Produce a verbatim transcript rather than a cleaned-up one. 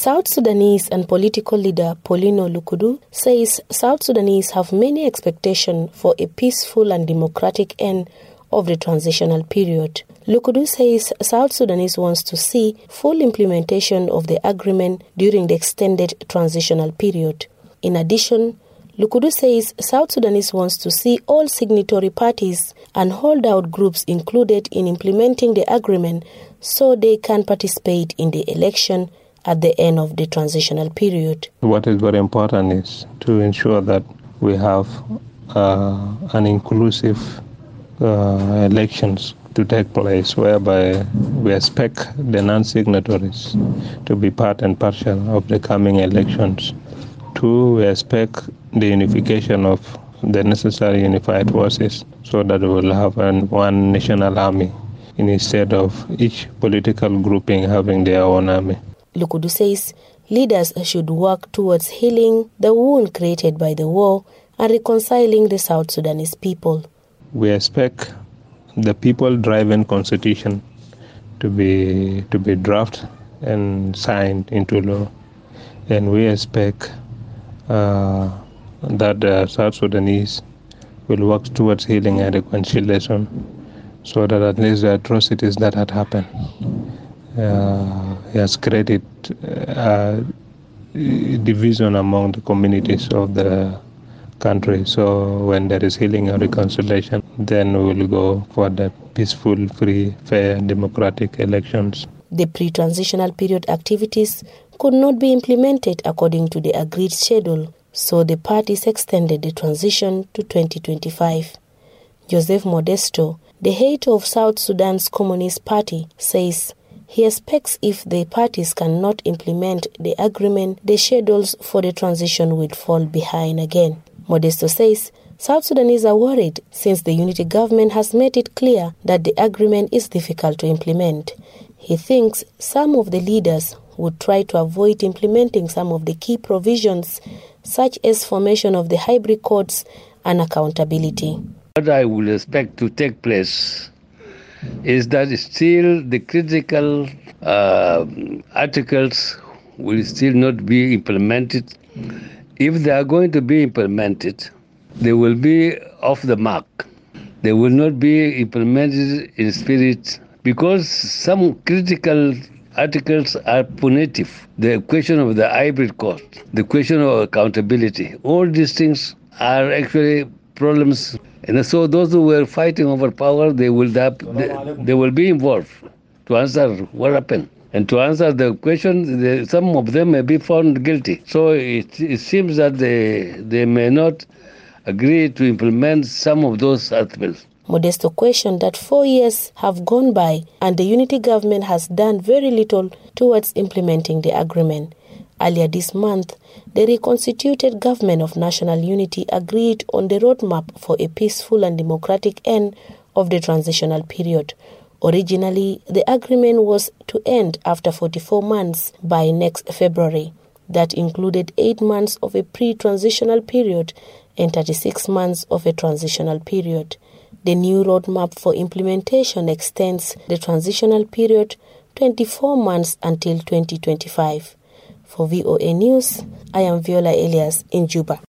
South Sudanese and political leader Paulino Lukudu says South Sudanese have many expectations for a peaceful and democratic end of the transitional period. Lukudu says South Sudanese wants to see full implementation of the agreement during the extended transitional period. In addition, Lukudu says South Sudanese wants to see all signatory parties and holdout groups included in implementing the agreement so they can participate in the election at the end of the transitional period. What is very important is to ensure that we have uh, an inclusive uh, elections to take place, whereby we expect the non-signatories to be part and parcel of the coming elections. Two, we expect the unification of the necessary unified forces so that we will have an, one national army instead of each political grouping having their own army. Lukudu says leaders should work towards healing the wound created by the war and reconciling the South Sudanese people. We expect the people-driven constitution to be to be drafted and signed into law, and we expect uh, that the South Sudanese will work towards healing and reconciliation, so that at least the atrocities that had happened uh, has created uh, division among the communities of the country. So when there is healing and reconciliation, then we will go for the peaceful, free, fair, democratic elections. The pre-transitional period activities could not be implemented according to the agreed schedule, so the parties extended the transition to twenty twenty-five. Joseph Modesto, the head of South Sudan's Communist Party, says he expects if the parties cannot implement the agreement, the schedules for the transition will fall behind again. Modesto says South Sudanese are worried since the unity government has made it clear that the agreement is difficult to implement. He thinks some of the leaders would try to avoid implementing some of the key provisions, such as formation of the hybrid courts and accountability. What I would expect to take place is that still the critical uh, articles will still not be implemented. If they are going to be implemented, they will be off the mark. They will not be implemented in spirit because some critical articles are punitive. The question of the hybrid court, the question of accountability, all these things are actually problems. And so those who were fighting over power, they will they, they will be involved to answer what happened. And to answer the question, the, some of them may be found guilty. So it, it seems that they, they may not agree to implement some of those articles. Modesto questioned that four years have gone by and the unity government has done very little towards implementing the agreement. Earlier this month, the reconstituted government of national unity agreed on the roadmap for a peaceful and democratic end of the transitional period. Originally, the agreement was to end after forty-four months by next February. That included eight months of a pre-transitional period and thirty-six months of a transitional period. The new roadmap for implementation extends the transitional period twenty-four months until twenty twenty-five. For V O A News, I am Viola Elias in Juba.